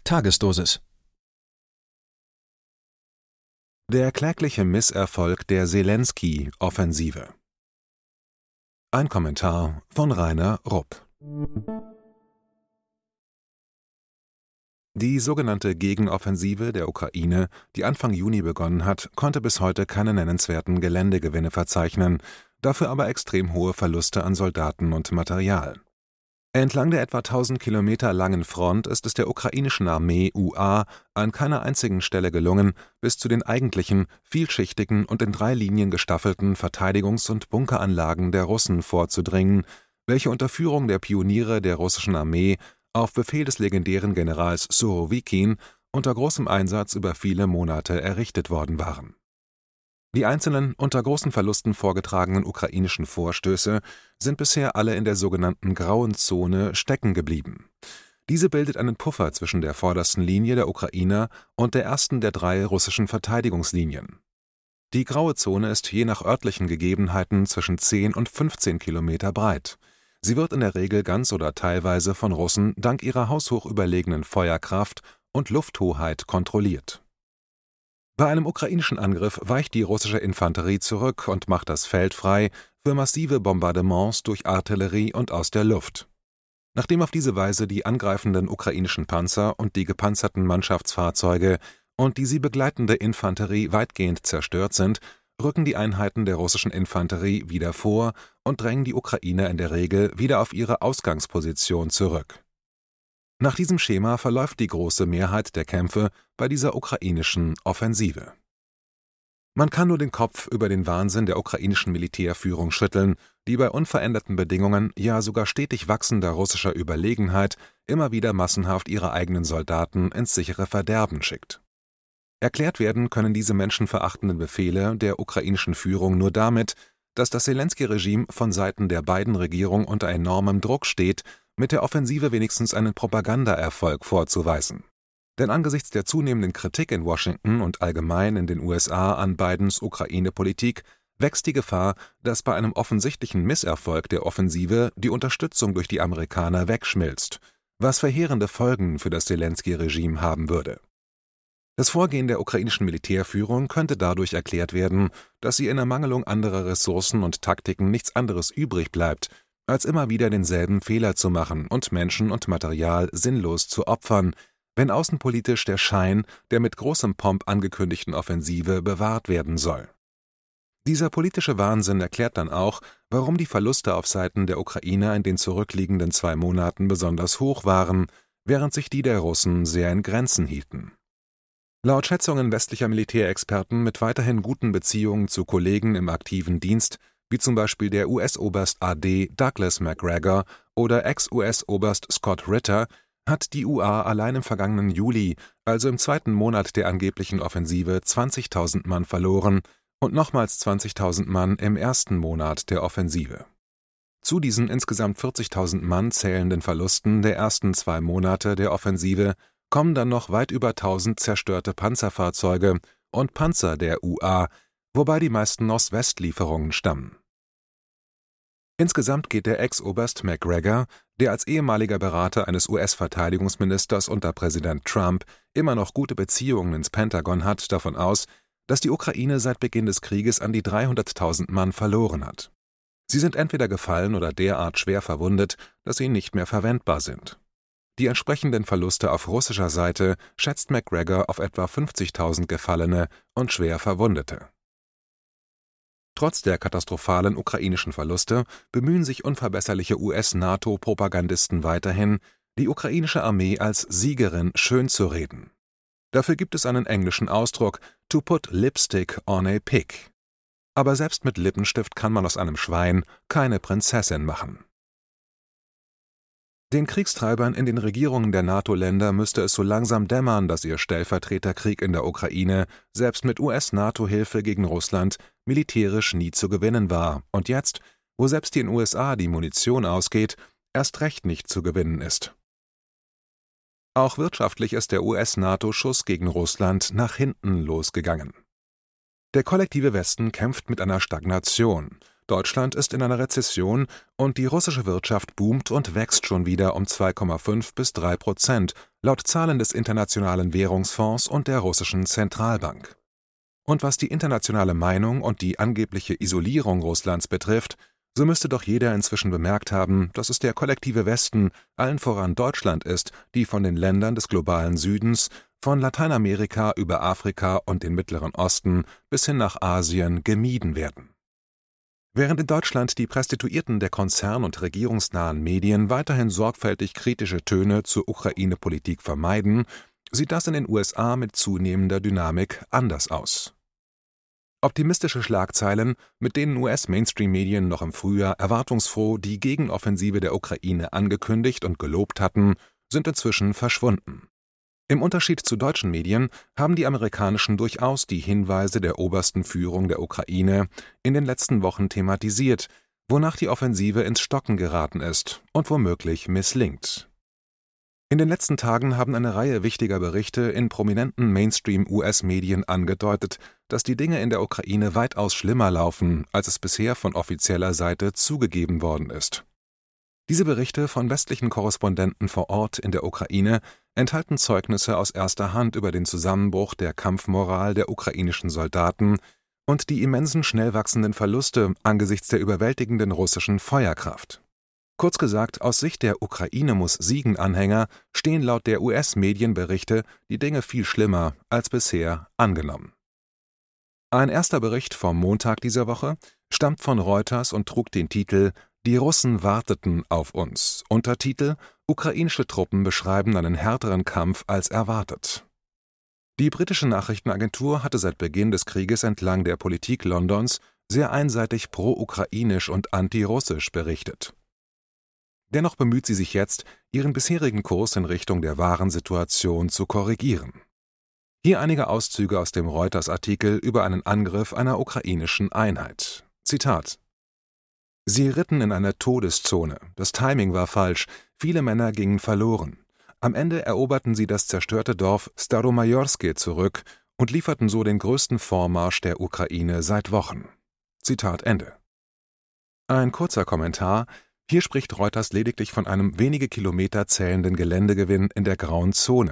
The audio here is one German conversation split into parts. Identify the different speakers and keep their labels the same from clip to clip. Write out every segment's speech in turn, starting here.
Speaker 1: Tagesdosis. Der klägliche Misserfolg der Selenskyj-Offensive. Ein Kommentar von Rainer Rupp. Die sogenannte Gegenoffensive der Ukraine, die Anfang Juni begonnen hat, konnte bis heute keine nennenswerten Geländegewinne verzeichnen, dafür aber extrem hohe Verluste an Soldaten und Material. Entlang der etwa 1000 Kilometer langen Front ist es der ukrainischen Armee UA an keiner einzigen Stelle gelungen, bis zu den eigentlichen, vielschichtigen und in 3 Linien gestaffelten Verteidigungs- und Bunkeranlagen der Russen vorzudringen, welche unter Führung der Pioniere der russischen Armee auf Befehl des legendären Generals Surowikin unter großem Einsatz über viele Monate errichtet worden waren. Die einzelnen, unter großen Verlusten vorgetragenen ukrainischen Vorstöße sind bisher alle in der sogenannten Grauen Zone stecken geblieben. Diese bildet einen Puffer zwischen der vordersten Linie der Ukrainer und der ersten der 3 russischen Verteidigungslinien. Die Graue Zone ist je nach örtlichen Gegebenheiten zwischen 10 und 15 Kilometer breit. Sie wird in der Regel ganz oder teilweise von Russen dank ihrer haushoch überlegenen Feuerkraft und Lufthoheit kontrolliert. Bei einem ukrainischen Angriff weicht die russische Infanterie zurück und macht das Feld frei für massive Bombardements durch Artillerie und aus der Luft. Nachdem auf diese Weise die angreifenden ukrainischen Panzer und die gepanzerten Mannschaftsfahrzeuge und die sie begleitende Infanterie weitgehend zerstört sind, rücken die Einheiten der russischen Infanterie wieder vor und drängen die Ukrainer in der Regel wieder auf ihre Ausgangsposition zurück. Nach diesem Schema verläuft die große Mehrheit der Kämpfe bei dieser ukrainischen Offensive. Man kann nur den Kopf über den Wahnsinn der ukrainischen Militärführung schütteln, die bei unveränderten Bedingungen, ja sogar stetig wachsender russischer Überlegenheit, immer wieder massenhaft ihre eigenen Soldaten ins sichere Verderben schickt. Erklärt werden können diese menschenverachtenden Befehle der ukrainischen Führung nur damit, dass das Selenskyj-Regime von Seiten der beiden Regierungen unter enormem Druck steht, mit der Offensive wenigstens einen Propagandaerfolg vorzuweisen. Denn angesichts der zunehmenden Kritik in Washington und allgemein in den USA an Bidens Ukraine-Politik wächst die Gefahr, dass bei einem offensichtlichen Misserfolg der Offensive die Unterstützung durch die Amerikaner wegschmilzt, was verheerende Folgen für das Selenskyj-Regime haben würde. Das Vorgehen der ukrainischen Militärführung könnte dadurch erklärt werden, dass sie in Ermangelung anderer Ressourcen und Taktiken nichts anderes übrig bleibt, als immer wieder denselben Fehler zu machen und Menschen und Material sinnlos zu opfern, wenn außenpolitisch der Schein der mit großem Pomp angekündigten Offensive bewahrt werden soll. Dieser politische Wahnsinn erklärt dann auch, warum die Verluste auf Seiten der Ukrainer in den zurückliegenden 2 Monaten besonders hoch waren, während sich die der Russen sehr in Grenzen hielten. Laut Schätzungen westlicher Militärexperten mit weiterhin guten Beziehungen zu Kollegen im aktiven Dienst, wie zum Beispiel der US-Oberst AD Douglas Macgregor oder Ex-US-Oberst Scott Ritter, hat die UA allein im vergangenen Juli, also im 2. Monat der angeblichen Offensive, 20.000 Mann verloren und nochmals 20.000 Mann im 1. Monat der Offensive. Zu diesen insgesamt 40.000 Mann zählenden Verlusten der ersten 2 Monate der Offensive kommen dann noch weit über 1000 zerstörte Panzerfahrzeuge und Panzer der UA, wobei die meisten aus Westlieferungen stammen. Insgesamt geht der Ex-Oberst Macgregor, der als ehemaliger Berater eines US-Verteidigungsministers unter Präsident Trump immer noch gute Beziehungen ins Pentagon hat, davon aus, dass die Ukraine seit Beginn des Krieges an die 300.000 Mann verloren hat. Sie sind entweder gefallen oder derart schwer verwundet, dass sie nicht mehr verwendbar sind. Die entsprechenden Verluste auf russischer Seite schätzt Macgregor auf etwa 50.000 Gefallene und schwer Verwundete. Trotz der katastrophalen ukrainischen Verluste bemühen sich unverbesserliche US-NATO-Propagandisten weiterhin, die ukrainische Armee als Siegerin schönzureden. Dafür gibt es einen englischen Ausdruck, to put lipstick on a pig. Aber selbst mit Lippenstift kann man aus einem Schwein keine Prinzessin machen. Den Kriegstreibern in den Regierungen der NATO-Länder müsste es so langsam dämmern, dass ihr Stellvertreterkrieg in der Ukraine, selbst mit US-NATO-Hilfe gegen Russland, militärisch nie zu gewinnen war und jetzt, wo selbst den USA die Munition ausgeht, erst recht nicht zu gewinnen ist. Auch wirtschaftlich ist der US-NATO-Schuss gegen Russland nach hinten losgegangen. Der kollektive Westen kämpft mit einer Stagnation. Deutschland ist in einer Rezession und die russische Wirtschaft boomt und wächst schon wieder um 2,5 bis 3%, laut Zahlen des Internationalen Währungsfonds und der russischen Zentralbank. Und was die internationale Meinung und die angebliche Isolierung Russlands betrifft, so müsste doch jeder inzwischen bemerkt haben, dass es der kollektive Westen, allen voran Deutschland ist, die von den Ländern des globalen Südens, von Lateinamerika über Afrika und den Mittleren Osten bis hin nach Asien gemieden werden. Während in Deutschland die Prostituierten der konzern- und regierungsnahen Medien weiterhin sorgfältig kritische Töne zur Ukraine-Politik vermeiden, sieht das in den USA mit zunehmender Dynamik anders aus. Optimistische Schlagzeilen, mit denen US-Mainstream-Medien noch im Frühjahr erwartungsfroh die Gegenoffensive der Ukraine angekündigt und gelobt hatten, sind inzwischen verschwunden. Im Unterschied zu deutschen Medien haben die amerikanischen durchaus die Hinweise der obersten Führung der Ukraine in den letzten Wochen thematisiert, wonach die Offensive ins Stocken geraten ist und womöglich misslingt. In den letzten Tagen haben eine Reihe wichtiger Berichte in prominenten Mainstream-US-Medien angedeutet, dass die Dinge in der Ukraine weitaus schlimmer laufen, als es bisher von offizieller Seite zugegeben worden ist. Diese Berichte von westlichen Korrespondenten vor Ort in der Ukraine enthalten Zeugnisse aus erster Hand über den Zusammenbruch der Kampfmoral der ukrainischen Soldaten und die immensen schnell wachsenden Verluste angesichts der überwältigenden russischen Feuerkraft. Kurz gesagt, aus Sicht der Ukraine-muss-Siegen-Anhänger stehen laut der US-Medienberichte die Dinge viel schlimmer als bisher angenommen. Ein erster Bericht vom Montag dieser Woche stammt von Reuters und trug den Titel »Die Russen warteten auf uns«, Untertitel »Ukrainische Truppen beschreiben einen härteren Kampf als erwartet«. Die britische Nachrichtenagentur hatte seit Beginn des Krieges entlang der Politik Londons sehr einseitig pro-ukrainisch und anti-russisch berichtet. Dennoch bemüht sie sich jetzt, ihren bisherigen Kurs in Richtung der wahren Situation zu korrigieren. Hier einige Auszüge aus dem Reuters-Artikel über einen Angriff einer ukrainischen Einheit. Zitat: »Sie ritten in einer Todeszone, das Timing war falsch, viele Männer gingen verloren. Am Ende eroberten sie das zerstörte Dorf Staromajorske zurück und lieferten so den größten Vormarsch der Ukraine seit Wochen.« Zitat Ende. Ein kurzer Kommentar: Hier spricht Reuters lediglich von einem wenige Kilometer zählenden Geländegewinn in der Grauen Zone.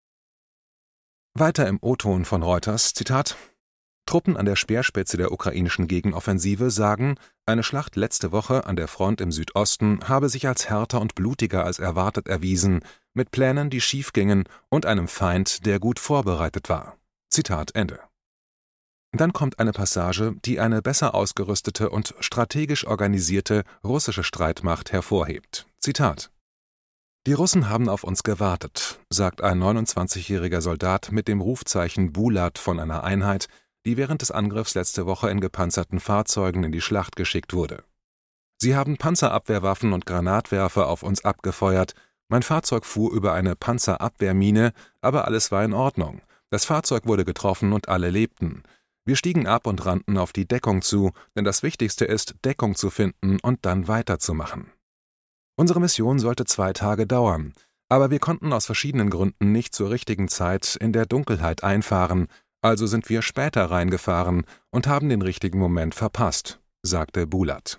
Speaker 1: Weiter im O-Ton von Reuters, Zitat: »Truppen an der Speerspitze der ukrainischen Gegenoffensive sagen, eine Schlacht letzte Woche an der Front im Südosten habe sich als härter und blutiger als erwartet erwiesen, mit Plänen, die schiefgingen und einem Feind, der gut vorbereitet war.« Zitat Ende. Dann kommt eine Passage, die eine besser ausgerüstete und strategisch organisierte russische Streitmacht hervorhebt. Zitat: »Die Russen haben auf uns gewartet«, sagt ein 29-jähriger Soldat mit dem Rufzeichen Bulat von einer Einheit, die während des Angriffs letzte Woche in gepanzerten Fahrzeugen in die Schlacht geschickt wurde. »Sie haben Panzerabwehrwaffen und Granatwerfer auf uns abgefeuert. Mein Fahrzeug fuhr über eine Panzerabwehrmine, aber alles war in Ordnung. Das Fahrzeug wurde getroffen und alle lebten. Wir stiegen ab und rannten auf die Deckung zu, denn das Wichtigste ist, Deckung zu finden und dann weiterzumachen. Unsere Mission sollte 2 Tage dauern, aber wir konnten aus verschiedenen Gründen nicht zur richtigen Zeit in der Dunkelheit einfahren, also sind wir später reingefahren und haben den richtigen Moment verpasst«, sagte Bulat.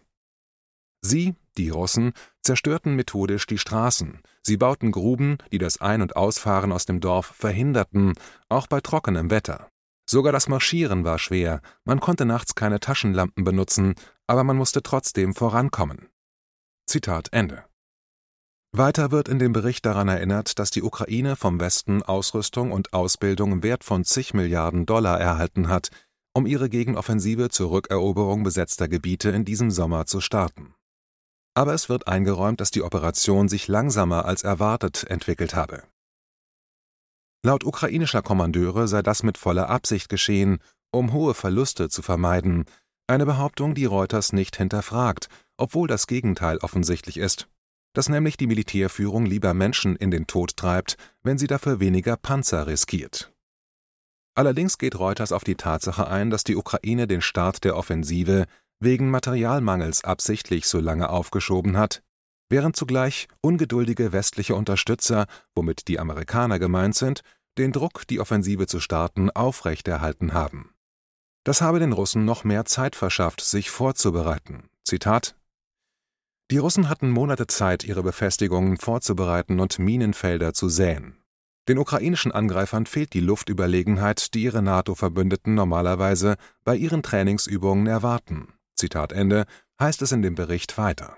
Speaker 1: Sie, die Russen, zerstörten methodisch die Straßen. Sie bauten Gruben, die das Ein- und Ausfahren aus dem Dorf verhinderten, auch bei trockenem Wetter. Sogar das Marschieren war schwer, man konnte nachts keine Taschenlampen benutzen, aber man musste trotzdem vorankommen. Zitat Ende. Weiter wird in dem Bericht daran erinnert, dass die Ukraine vom Westen Ausrüstung und Ausbildung im Wert von zig Milliarden Dollar erhalten hat, um ihre Gegenoffensive zur Rückeroberung besetzter Gebiete in diesem Sommer zu starten. Aber es wird eingeräumt, dass die Operation sich langsamer als erwartet entwickelt habe. Laut ukrainischer Kommandeure sei das mit voller Absicht geschehen, um hohe Verluste zu vermeiden, eine Behauptung, die Reuters nicht hinterfragt, obwohl das Gegenteil offensichtlich ist, dass nämlich die Militärführung lieber Menschen in den Tod treibt, wenn sie dafür weniger Panzer riskiert. Allerdings geht Reuters auf die Tatsache ein, dass die Ukraine den Start der Offensive wegen Materialmangels absichtlich so lange aufgeschoben hat, während zugleich ungeduldige westliche Unterstützer, womit die Amerikaner gemeint sind, den Druck, die Offensive zu starten, aufrechterhalten haben. Das habe den Russen noch mehr Zeit verschafft, sich vorzubereiten. Zitat: Die Russen hatten Monate Zeit, ihre Befestigungen vorzubereiten und Minenfelder zu säen. Den ukrainischen Angreifern fehlt die Luftüberlegenheit, die ihre NATO-Verbündeten normalerweise bei ihren Trainingsübungen erwarten. Zitat Ende, heißt es in dem Bericht weiter.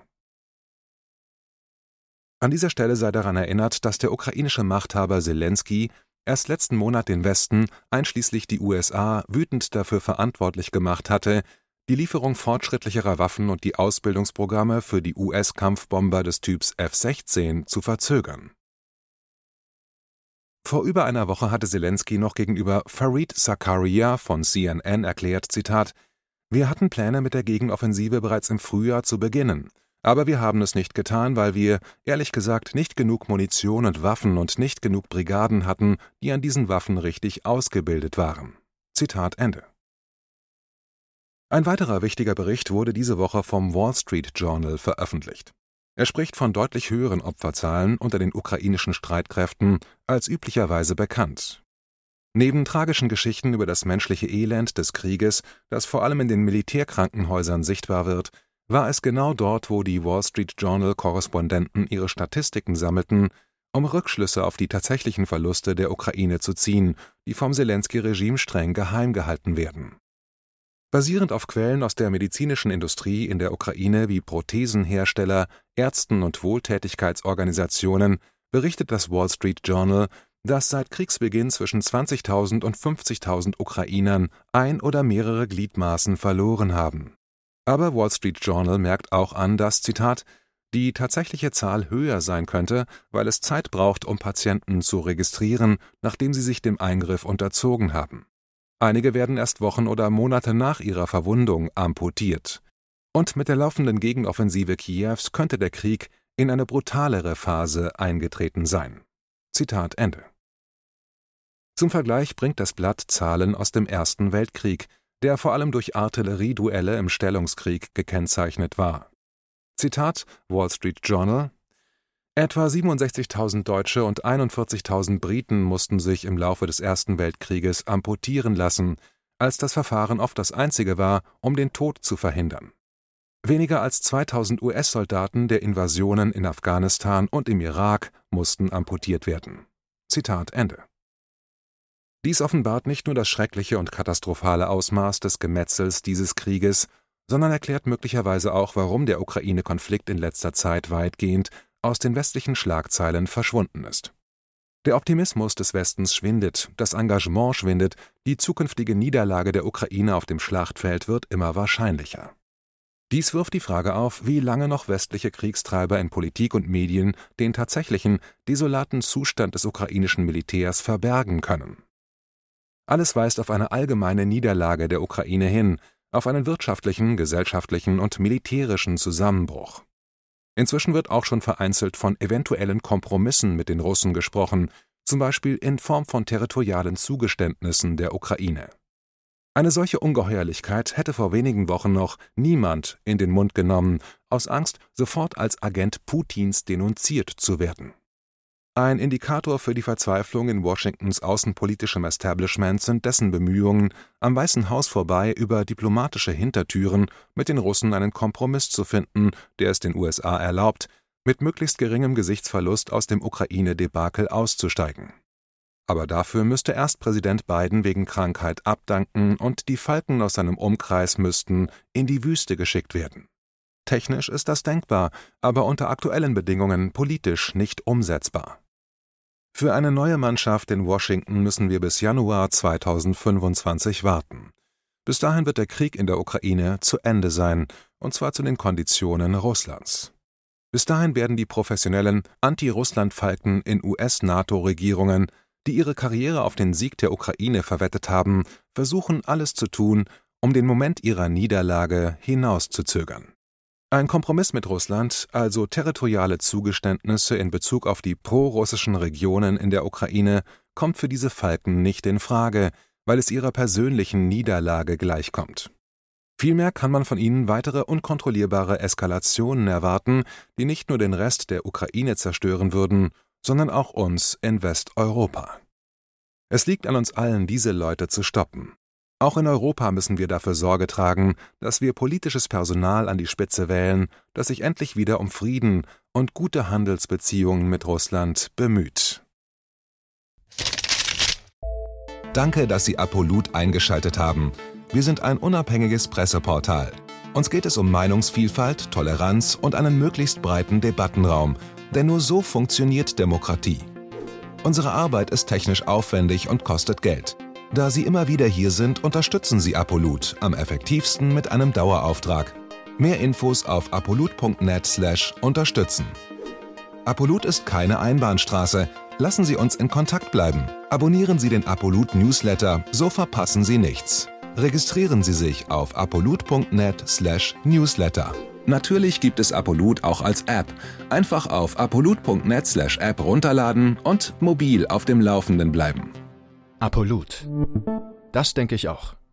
Speaker 1: An dieser Stelle sei daran erinnert, dass der ukrainische Machthaber Selenskyj erst letzten Monat den Westen, einschließlich die USA, wütend dafür verantwortlich gemacht hatte, die Lieferung fortschrittlicherer Waffen und die Ausbildungsprogramme für die US-Kampfbomber des Typs F-16 zu verzögern. Vor über einer Woche hatte Selenskyj noch gegenüber Fareed Zakaria von CNN erklärt, Zitat: Wir hatten Pläne, mit der Gegenoffensive bereits im Frühjahr zu beginnen. Aber wir haben es nicht getan, weil wir, ehrlich gesagt, nicht genug Munition und Waffen und nicht genug Brigaden hatten, die an diesen Waffen richtig ausgebildet waren. Zitat Ende. Ein weiterer wichtiger Bericht wurde diese Woche vom Wall Street Journal veröffentlicht. Er spricht von deutlich höheren Opferzahlen unter den ukrainischen Streitkräften als üblicherweise bekannt. Neben tragischen Geschichten über das menschliche Elend des Krieges, das vor allem in den Militärkrankenhäusern sichtbar wird, war es genau dort, wo die Wall Street Journal-Korrespondenten ihre Statistiken sammelten, um Rückschlüsse auf die tatsächlichen Verluste der Ukraine zu ziehen, die vom Selenskyj-Regime streng geheim gehalten werden. Basierend auf Quellen aus der medizinischen Industrie in der Ukraine wie Prothesenhersteller, Ärzten und Wohltätigkeitsorganisationen berichtet das Wall Street Journal, dass seit Kriegsbeginn zwischen 20.000 und 50.000 Ukrainern ein oder mehrere Gliedmaßen verloren haben. Aber Wall Street Journal merkt auch an, dass, Zitat, die tatsächliche Zahl höher sein könnte, weil es Zeit braucht, um Patienten zu registrieren, nachdem sie sich dem Eingriff unterzogen haben. Einige werden erst Wochen oder Monate nach ihrer Verwundung amputiert. Und mit der laufenden Gegenoffensive Kiews könnte der Krieg in eine brutalere Phase eingetreten sein. Zitat Ende. Zum Vergleich bringt das Blatt Zahlen aus dem Ersten Weltkrieg, der vor allem durch Artillerieduelle im Stellungskrieg gekennzeichnet war. Zitat Wall Street Journal: Etwa 67.000 Deutsche und 41.000 Briten mussten sich im Laufe des Ersten Weltkrieges amputieren lassen, als das Verfahren oft das einzige war, um den Tod zu verhindern. Weniger als 2.000 US-Soldaten der Invasionen in Afghanistan und im Irak mussten amputiert werden. Zitat Ende. Dies offenbart nicht nur das schreckliche und katastrophale Ausmaß des Gemetzels dieses Krieges, sondern erklärt möglicherweise auch, warum der Ukraine-Konflikt in letzter Zeit weitgehend aus den westlichen Schlagzeilen verschwunden ist. Der Optimismus des Westens schwindet, das Engagement schwindet, die zukünftige Niederlage der Ukraine auf dem Schlachtfeld wird immer wahrscheinlicher. Dies wirft die Frage auf, wie lange noch westliche Kriegstreiber in Politik und Medien den tatsächlichen, desolaten Zustand des ukrainischen Militärs verbergen können. Alles weist auf eine allgemeine Niederlage der Ukraine hin, auf einen wirtschaftlichen, gesellschaftlichen und militärischen Zusammenbruch. Inzwischen wird auch schon vereinzelt von eventuellen Kompromissen mit den Russen gesprochen, zum Beispiel in Form von territorialen Zugeständnissen der Ukraine. Eine solche Ungeheuerlichkeit hätte vor wenigen Wochen noch niemand in den Mund genommen, aus Angst, sofort als Agent Putins denunziert zu werden. Ein Indikator für die Verzweiflung in Washingtons außenpolitischem Establishment sind dessen Bemühungen, am Weißen Haus vorbei über diplomatische Hintertüren mit den Russen einen Kompromiss zu finden, der es den USA erlaubt, mit möglichst geringem Gesichtsverlust aus dem Ukraine-Debakel auszusteigen. Aber dafür müsste erst Präsident Biden wegen Krankheit abdanken und die Falken aus seinem Umkreis müssten in die Wüste geschickt werden. Technisch ist das denkbar, aber unter aktuellen Bedingungen politisch nicht umsetzbar. Für eine neue Mannschaft in Washington müssen wir bis Januar 2025 warten. Bis dahin wird der Krieg in der Ukraine zu Ende sein, und zwar zu den Konditionen Russlands. Bis dahin werden die professionellen Anti-Russland-Falken in US-NATO-Regierungen, die ihre Karriere auf den Sieg der Ukraine verwettet haben, versuchen, alles zu tun, um den Moment ihrer Niederlage hinauszuzögern. Ein Kompromiss mit Russland, also territoriale Zugeständnisse in Bezug auf die pro-russischen Regionen in der Ukraine, kommt für diese Falken nicht in Frage, weil es ihrer persönlichen Niederlage gleichkommt. Vielmehr kann man von ihnen weitere unkontrollierbare Eskalationen erwarten, die nicht nur den Rest der Ukraine zerstören würden, sondern auch uns in Westeuropa. Es liegt an uns allen, diese Leute zu stoppen. Auch in Europa müssen wir dafür Sorge tragen, dass wir politisches Personal an die Spitze wählen, das sich endlich wieder um Frieden und gute Handelsbeziehungen mit Russland bemüht. Danke, dass Sie Apolut eingeschaltet haben. Wir sind ein unabhängiges Presseportal. Uns geht es um Meinungsvielfalt, Toleranz und einen möglichst breiten Debattenraum, denn nur so funktioniert Demokratie. Unsere Arbeit ist technisch aufwendig und kostet Geld. Da Sie immer wieder hier sind, unterstützen Sie Apolut am effektivsten mit einem Dauerauftrag. Mehr Infos auf apolut.net/unterstützen. Apolut ist keine Einbahnstraße. Lassen Sie uns in Kontakt bleiben. Abonnieren Sie den Apolut Newsletter, so verpassen Sie nichts. Registrieren Sie sich auf apolut.net/newsletter. Natürlich gibt es Apolut auch als App. Einfach auf apolut.net/app runterladen und mobil auf dem Laufenden bleiben.
Speaker 2: Apolut. Das denke ich auch.